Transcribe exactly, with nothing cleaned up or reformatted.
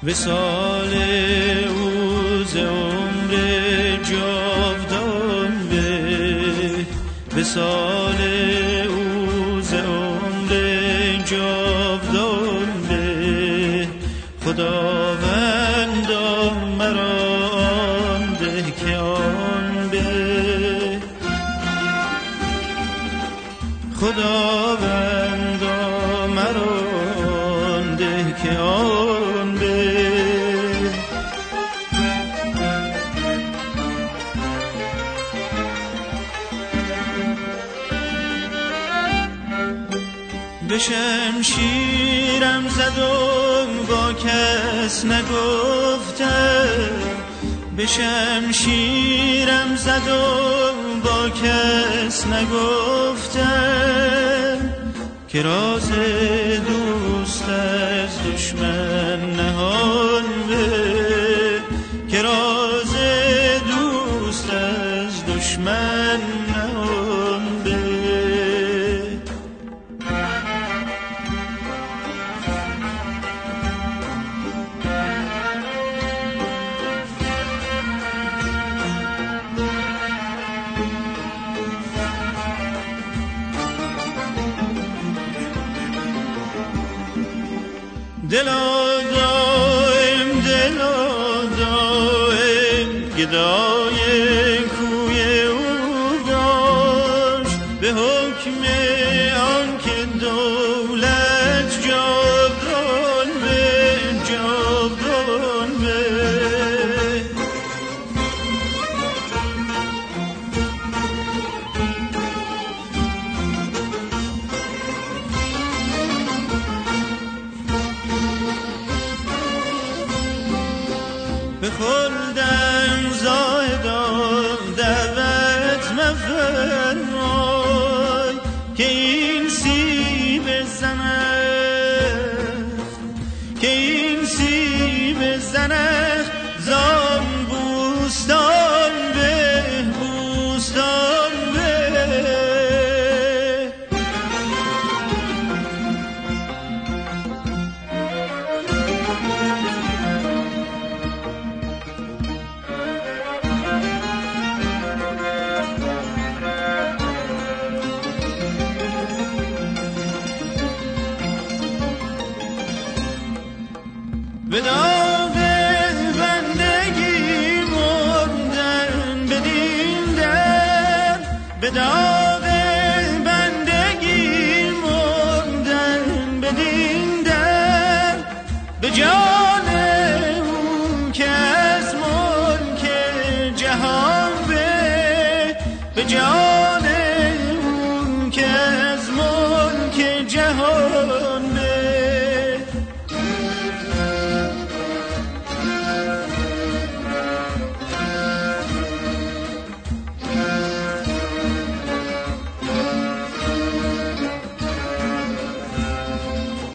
وصال او ز عمر جاودان به، وصال او ز عمر جاودان به. خداوندا مرا آن ده که آن به، خداوندا مرا آن ده که آن به. به شمشیرم زد و با کس نگفتم، به شمشیرم زد و با کس نگفتم، که راز دوست از دشمن نهان به، که راز دوست از دشمن نهان به. دلا دایم دلا دایم گدای کوی او داشت، به حکم آن که دولت جاودان به، جاودان به. بخوردم زاهدان دعوت مفرمای، که این سیب زنخ، که این سیب زنخ زان بوستان به، بوستان به. به داغ بندگی مردن بدین در، به داغ بندگی مردن بدین در، به جان اون که از ملک جهان به، به جان